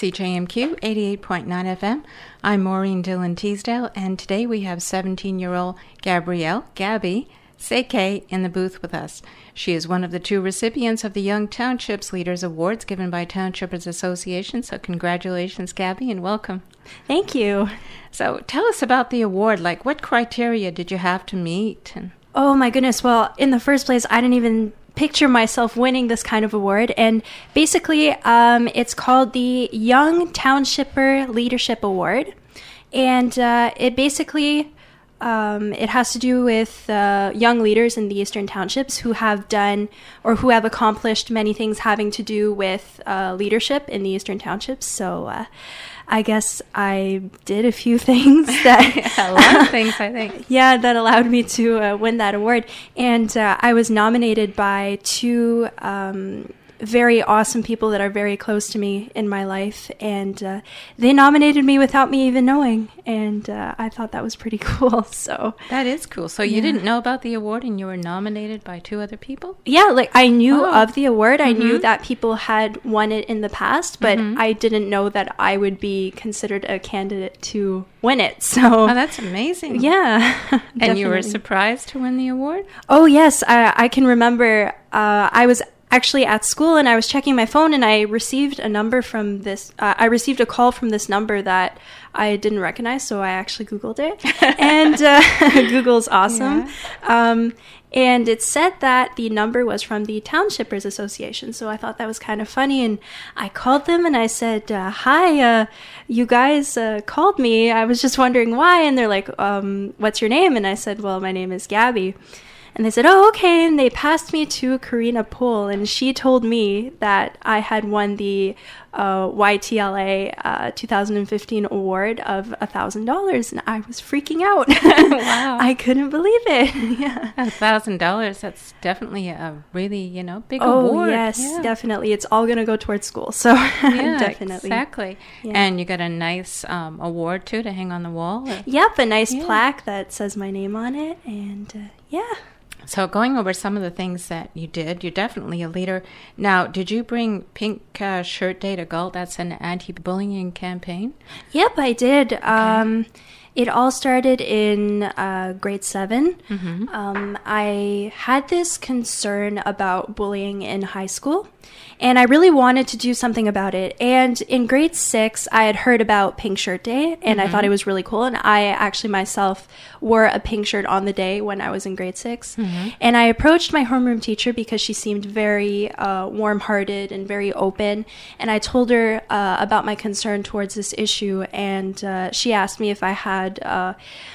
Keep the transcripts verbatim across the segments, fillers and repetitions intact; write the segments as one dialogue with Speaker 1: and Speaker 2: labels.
Speaker 1: C J M Q eighty-eight point nine F M. I'm Maureen Dillon Teasdale, and today we have seventeen-year-old Gabrielle, Gabby, Seke in the booth with us. She is one of the two recipients of the Young Townships Leaders Awards given by Townshippers Association, so congratulations, Gabby, and welcome.
Speaker 2: Thank you.
Speaker 1: So tell us about the award. Like, what criteria did you have to meet? And
Speaker 2: Oh my goodness. Well, in the first place, I didn't even picture myself winning this kind of award. And basically, um, it's called the Young Townshipper Leadership Award. And uh, it basically, um, it has to do with uh, young leaders in the Eastern Townships who have done or who have accomplished many things having to do with uh, leadership in the Eastern Townships. So uh, I guess I did a few things that
Speaker 1: a lot of things, I think.
Speaker 2: Yeah, that allowed me to uh, win that award. And uh, I was nominated by two um, very awesome people that are very close to me in my life. And uh, they nominated me without me even knowing. And uh, I thought that was pretty cool. So
Speaker 1: that is cool. So you yeah. didn't know about the award and you were nominated by two other people?
Speaker 2: Yeah, like I knew
Speaker 1: oh.
Speaker 2: of the award. I
Speaker 1: mm-hmm.
Speaker 2: knew that people had won it in the past, but
Speaker 1: mm-hmm.
Speaker 2: I didn't know that I would be considered a candidate to win it. So
Speaker 1: oh, that's amazing.
Speaker 2: Yeah.
Speaker 1: And you were surprised to win the award?
Speaker 2: Oh, yes. I, I can remember uh, I was actually at school and I was checking my phone and I received a number from this, uh, I received a call from this number that I didn't recognize, so I actually Googled it. And uh, Google's awesome.
Speaker 1: Yeah.
Speaker 2: Um, and it said that the number was from the Townshippers Association, so I thought that was kind of funny. And I called them and I said, uh, hi, uh, you guys uh, called me. I was just wondering why. And they're like, um, what's your name? And I said, well, my name is Gabby. And they said, oh, okay. And they passed me to Karina Poole, and she told me that I had won the uh, Y T L A uh, two thousand fifteen award of one thousand dollars. And I was freaking out.
Speaker 1: Wow.
Speaker 2: I couldn't believe it. Yeah.
Speaker 1: one thousand dollars, that's definitely a really, you know, big
Speaker 2: oh,
Speaker 1: award.
Speaker 2: Oh, yes,
Speaker 1: yeah.
Speaker 2: definitely. It's all going to go towards school. So
Speaker 1: yeah,
Speaker 2: definitely.
Speaker 1: Exactly. Yeah. And you got a nice um, award, too, to hang on the wall? Or?
Speaker 2: Yep, a nice
Speaker 1: yeah.
Speaker 2: plaque that says my name on it. And uh, yeah.
Speaker 1: So going over some of the things that you did, you're definitely a leader. Now, did you bring Pink uh, Shirt Day to Galt? That's an anti-bullying campaign?
Speaker 2: Yep, I did.
Speaker 1: Okay.
Speaker 2: Um, it all started in uh, grade seven.
Speaker 1: Mm-hmm.
Speaker 2: Um, I had this concern about bullying in high school, and I really wanted to do something about it. And in grade six, I had heard about Pink Shirt Day, and mm-hmm. I thought it was really cool. And I actually myself wore a pink shirt on the day when I was in grade six.
Speaker 1: Mm-hmm.
Speaker 2: And I approached my homeroom teacher because she seemed very uh, warm-hearted and very open. And I told her uh, about my concern towards this issue, and uh, she asked me if I had uh,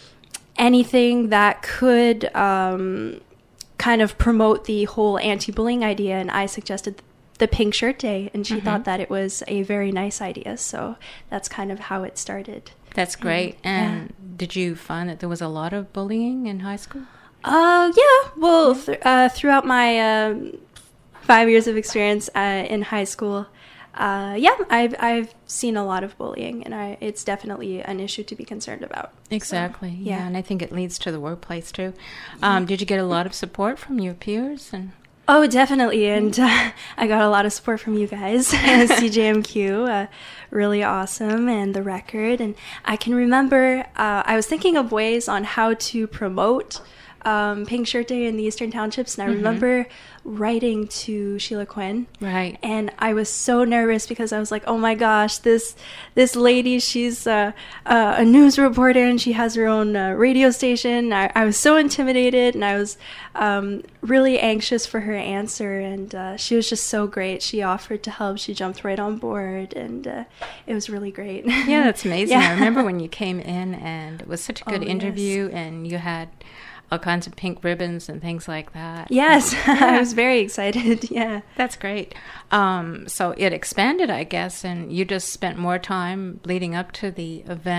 Speaker 2: anything that could um, kind of promote the whole anti-bullying idea. And I suggested the Pink Shirt Day, and she mm-hmm. thought that it was a very nice idea. So that's kind of how it started.
Speaker 1: That's great. And, and
Speaker 2: yeah.
Speaker 1: did you find that there was a lot of bullying in high school?
Speaker 2: Uh, yeah. Well, th- uh, throughout my um, five years of experience uh, in high school, uh, yeah, I've I've seen a lot of bullying, and I it's definitely an issue to be concerned about.
Speaker 1: Exactly.
Speaker 2: So,
Speaker 1: yeah.
Speaker 2: yeah,
Speaker 1: and I think it leads to the workplace too. Um, did you get a lot of support from your peers? And
Speaker 2: Oh, definitely. And uh, I got a lot of support from you guys, C J M Q, uh, really awesome, and the record. And I can remember uh, I was thinking of ways on how to promote um, Pink Shirt Day in the Eastern Townships. And I mm-hmm. remember writing to Sheila Quinn.
Speaker 1: Right.
Speaker 2: And I was so nervous because I was like, oh my gosh, this this lady, she's uh, uh, a news reporter and she has her own uh, radio station. I, I was so intimidated, and I was um, really anxious for her answer. And uh, she was just so great. She offered to help. She jumped right on board, and uh, it was really great.
Speaker 1: Yeah, that's amazing.
Speaker 2: Yeah.
Speaker 1: I remember when you came in, and it was such a good
Speaker 2: oh,
Speaker 1: interview,
Speaker 2: yes.
Speaker 1: and you had all kinds of pink ribbons and things like that.
Speaker 2: Yes,
Speaker 1: yeah.
Speaker 2: I was very excited. Yeah.
Speaker 1: That's great. Um, so it expanded, I guess, and you just spent more time leading up to the event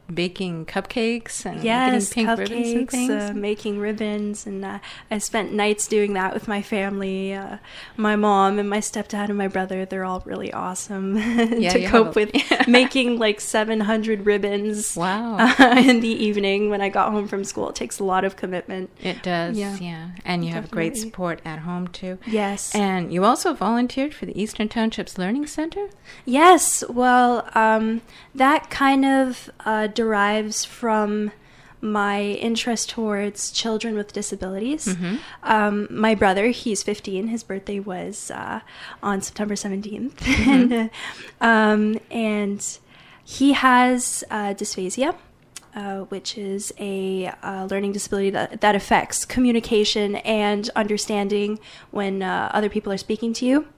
Speaker 1: baking cupcakes and
Speaker 2: yes,
Speaker 1: getting pink ribbons and
Speaker 2: cupcakes,
Speaker 1: things?
Speaker 2: uh, making ribbons, and uh, I spent nights doing that with my family. Uh, my mom and my stepdad and my brother, they're all really awesome
Speaker 1: Yeah,
Speaker 2: to
Speaker 1: you
Speaker 2: cope
Speaker 1: have
Speaker 2: with
Speaker 1: a-
Speaker 2: making like seven hundred ribbons
Speaker 1: Wow.
Speaker 2: uh, in the evening when I got home from school. It takes a lot of commitment.
Speaker 1: It does, yeah.
Speaker 2: Yeah.
Speaker 1: And you have great
Speaker 2: Definitely.
Speaker 1: support at home, too.
Speaker 2: Yes.
Speaker 1: And you also volunteered for the Eastern Townships Learning Center?
Speaker 2: Yes, well, um, that kind of uh, derives from my interest towards children with disabilities.
Speaker 1: Mm-hmm.
Speaker 2: Um, my brother, he's fifteen. His birthday was uh, on September seventeenth.
Speaker 1: Mm-hmm.
Speaker 2: and, um, and he has uh, dysphasia. Uh, which is a uh, learning disability that, that affects communication and understanding when uh, other people are speaking to you.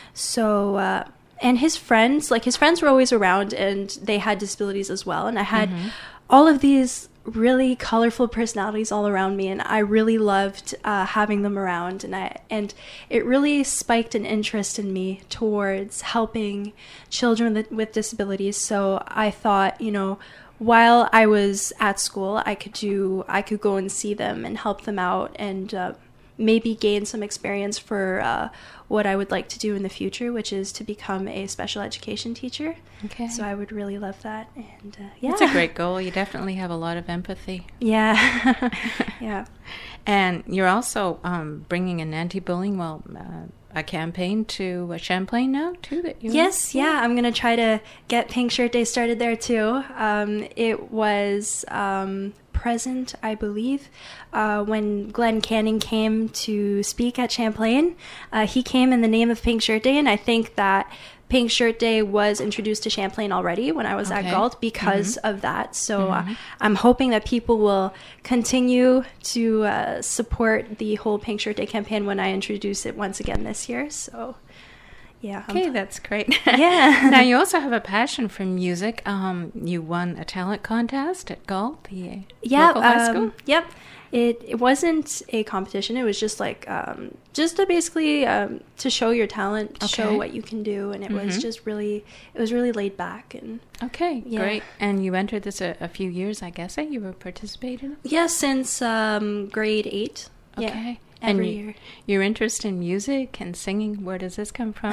Speaker 2: So, uh, and his friends, like his friends were always around and they had disabilities as well. And I had
Speaker 1: Mm-hmm.
Speaker 2: all of these really colorful personalities all around me, and I really loved uh, having them around. And I and it really spiked an interest in me towards helping children with, with disabilities. So I thought, you know, while I was at school, I could do, I could go and see them and help them out, and uh, maybe gain some experience for uh, what I would like to do in the future, which is to become a special education teacher.
Speaker 1: Okay.
Speaker 2: So I would really love that, and uh, yeah,
Speaker 1: That's a great goal. You definitely have a lot of empathy.
Speaker 2: Yeah, yeah.
Speaker 1: And you're also um, bringing an anti-bullying, well, uh, a campaign to uh, Champlain now, too? That you
Speaker 2: Yes, yeah. I'm going to try to get Pink Shirt Day started there, too. Um, it was um, present, I believe, uh, when Glenn Canning came to speak at Champlain. Uh, he came in the name of Pink Shirt Day, and I think that Pink Shirt Day was introduced to Champlain already when I was
Speaker 1: Okay.
Speaker 2: at Galt because
Speaker 1: Mm-hmm.
Speaker 2: of that. So
Speaker 1: Mm-hmm.
Speaker 2: uh, I'm hoping that people will continue to uh, support the whole Pink Shirt Day campaign when I introduce it once again this year. So, yeah. I'm
Speaker 1: Okay, that's great.
Speaker 2: Yeah.
Speaker 1: Now, you also have a passion for music. Um, you won a talent contest at Galt, the
Speaker 2: Yeah,
Speaker 1: local high
Speaker 2: um,
Speaker 1: school.
Speaker 2: Yep. It it wasn't a competition. It was just like um, just to basically um, to show your talent, to show
Speaker 1: Okay.
Speaker 2: what you can do, and it was
Speaker 1: Mhm.
Speaker 2: just really it was really laid back. And
Speaker 1: Okay,
Speaker 2: Yeah.
Speaker 1: great. And you entered this a, a few years, I guess, eh? You were participating?
Speaker 2: yeah, since um, grade eight. Yeah,
Speaker 1: Okay.
Speaker 2: every
Speaker 1: and you-
Speaker 2: year.
Speaker 1: Your interest in music and singing, where does this come from?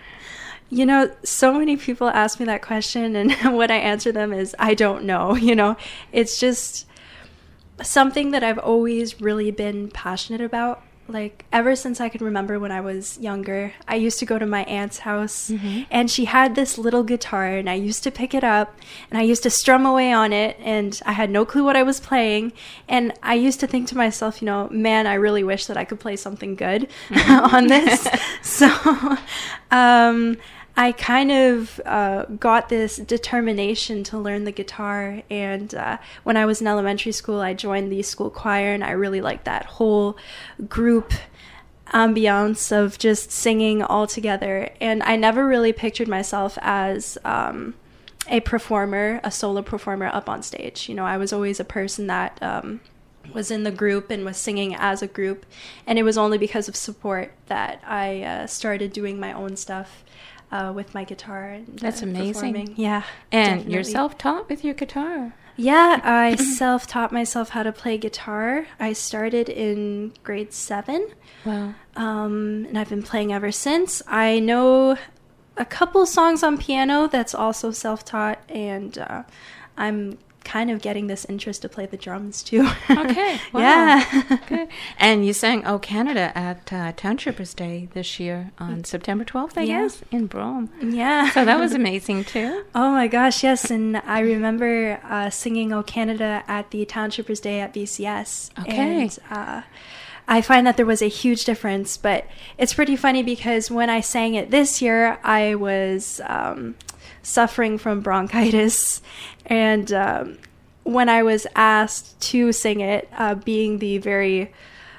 Speaker 2: You know, so many people ask me that question, and what I answer them is, I don't know. You know, it's just something that I've always really been passionate about. Like, ever since I can remember when I was younger, I used to go to my aunt's house,
Speaker 1: Mhm.
Speaker 2: and she had this little guitar, and I used to pick it up, and I used to strum away on it, and I had no clue what I was playing. And I used to think to myself, you know, man, I really wish that I could play something good on this. So, um, I kind of uh, got this determination to learn the guitar, and uh, when I was in elementary school, I joined the school choir, and I really liked that whole group ambiance of just singing all together. And I never really pictured myself as um, a performer, a solo performer up on stage. You know, I was always a person that um, was in the group and was singing as a group, and it was only because of support that I uh, started doing my own stuff. Uh, with my guitar and
Speaker 1: That's
Speaker 2: uh,
Speaker 1: amazing.
Speaker 2: performing. Yeah.
Speaker 1: And
Speaker 2: definitely.
Speaker 1: you're self-taught with your guitar.
Speaker 2: Yeah, I self-taught myself how to play guitar. I started in grade seven,
Speaker 1: Wow.
Speaker 2: um, and I've been playing ever since. I know a couple songs on piano that's also self-taught, and uh, I'm kind of getting this interest to play the drums too.
Speaker 1: Okay. Wow.
Speaker 2: Yeah.
Speaker 1: Good. And you sang "Oh Canada" at uh, Townshippers Day this year on September twelfth, I
Speaker 2: Yeah.
Speaker 1: guess, in Brome.
Speaker 2: Yeah.
Speaker 1: So that was amazing too.
Speaker 2: Oh my gosh, yes. And I remember uh, singing "Oh Canada" at the Townshippers Day at B C S.
Speaker 1: Okay.
Speaker 2: And uh, I find that there was a huge difference, but it's pretty funny because when I sang it this year, I was um, suffering from bronchitis. And um, when I was asked to sing it, uh, being the very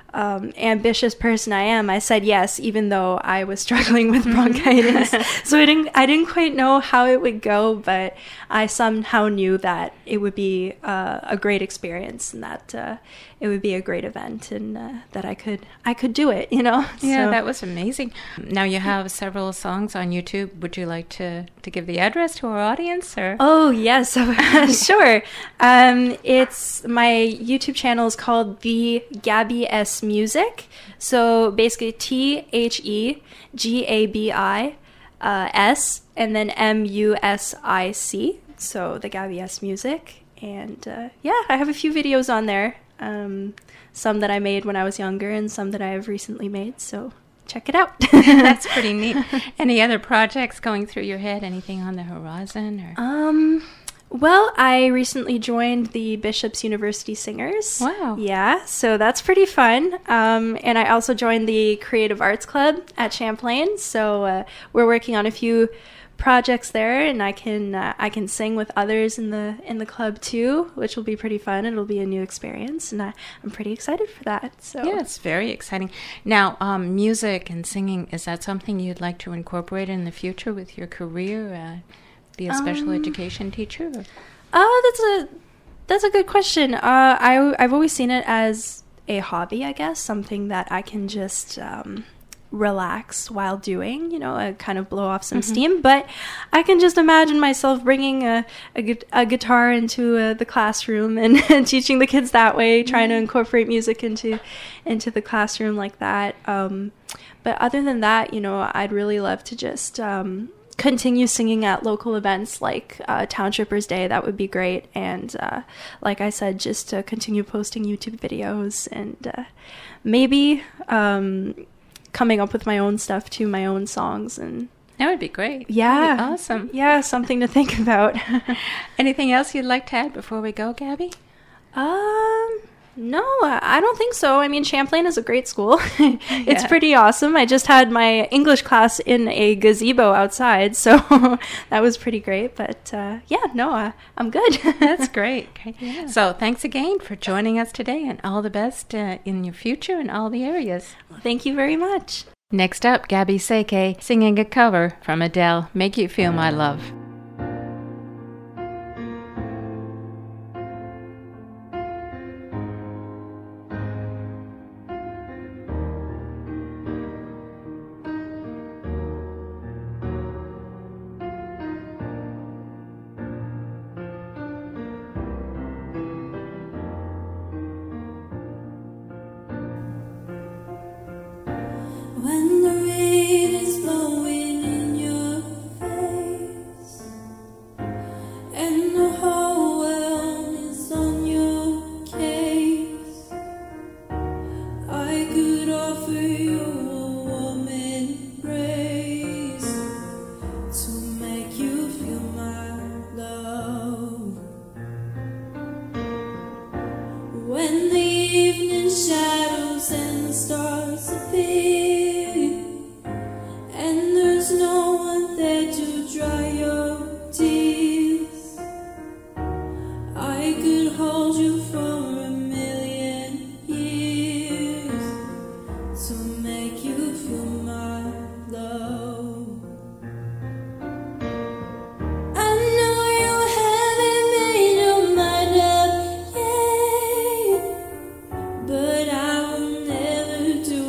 Speaker 2: um, ambitious person I am, I said yes, even though I was struggling with bronchitis. So I didn't, I didn't quite know how it would go, but I somehow knew that it would be uh, a great experience and that uh, it would be a great event and uh, that I could, I could do it, you know?
Speaker 1: Yeah,
Speaker 2: So-
Speaker 1: that was amazing. Now you have several songs on YouTube. Would you like to, to give the address to our audience? Or?
Speaker 2: Oh, yes, sure. Um, it's my YouTube channel is called The Gabby S Music. So basically T H E G A B I uh, S and then M U S I C. So The Gabby S Music. And uh, yeah, I have a few videos on there. Um, some that I made when I was younger and some that I have recently made. So check it out.
Speaker 1: That's pretty neat. Any other projects going through your head? Anything on the horizon? Or?
Speaker 2: Um, well, I recently joined the Bishop's University Singers.
Speaker 1: Wow.
Speaker 2: Yeah, so that's pretty fun. Um, and I also joined the Creative Arts Club at Champlain. So uh, we're working on a few projects there, and I can uh, I can sing with others in the in the club too, which will be pretty fun. It'll be a new experience, and I, I'm pretty excited for that. So
Speaker 1: Yeah, it's very exciting. Now, um, music and singing, is that something you'd like to incorporate in the future with your career? Uh, be a special
Speaker 2: Um,
Speaker 1: education teacher? Or?
Speaker 2: Uh, that's a that's a good question. Uh, I I've always seen it as a hobby, I guess, something that I can just um, relax while doing, you know, uh, kind of blow off some
Speaker 1: Mm-hmm.
Speaker 2: steam. But I can just imagine myself bringing a a, gu- a guitar into uh, the classroom and, and teaching the kids that way, trying to incorporate music into into the classroom like that. Um, but other than that, you know, I'd really love to just um, continue singing at local events like uh, Townshippers Day. That would be great. And uh, like I said, just to continue posting YouTube videos and uh, maybe um, coming up with my own stuff too, my own songs. And
Speaker 1: That would be great.
Speaker 2: yeah,
Speaker 1: That'd be awesome.
Speaker 2: Yeah, something to think about.
Speaker 1: Anything else you'd like to add before we go, Gabby?
Speaker 2: Um, no, I don't think so. I mean, Champlain is a great school. It's
Speaker 1: Yeah.
Speaker 2: pretty awesome. I just had my English class in a gazebo outside, so that was pretty great. But uh, yeah, no, uh, I'm good.
Speaker 1: That's great. Okay.
Speaker 2: Yeah.
Speaker 1: So thanks again for joining us today, and all the best uh, in your future in all the areas.
Speaker 2: Thank you very much.
Speaker 1: Next up, Gabby Seke singing a cover from Adele, Make You Feel My Love.
Speaker 3: When the rain is blowing in your face and the whole world is on your case, I could offer you a warm embrace to make you feel my love. When the evening shadows and the stars appear, and there's no one there to dry your tears, I could hold you for a million years to make you feel my love. I know you haven't made your mind up yet, but I will never do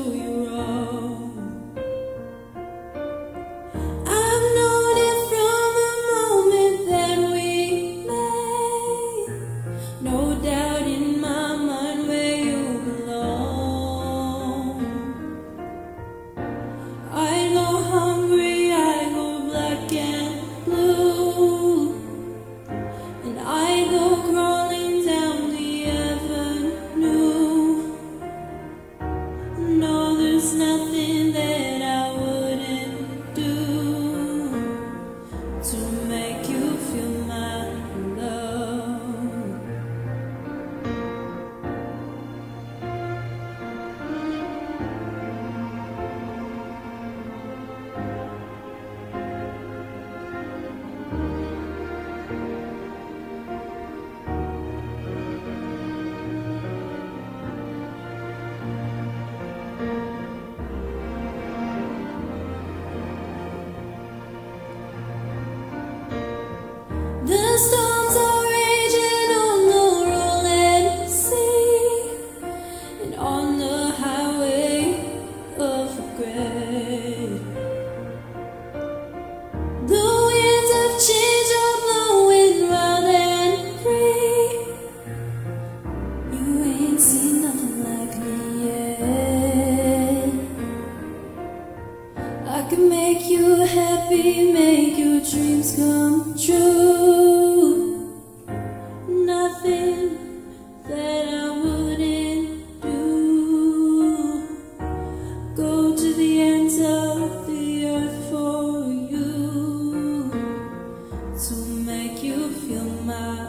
Speaker 3: make you feel my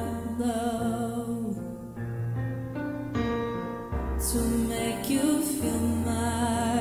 Speaker 3: love, to make you feel my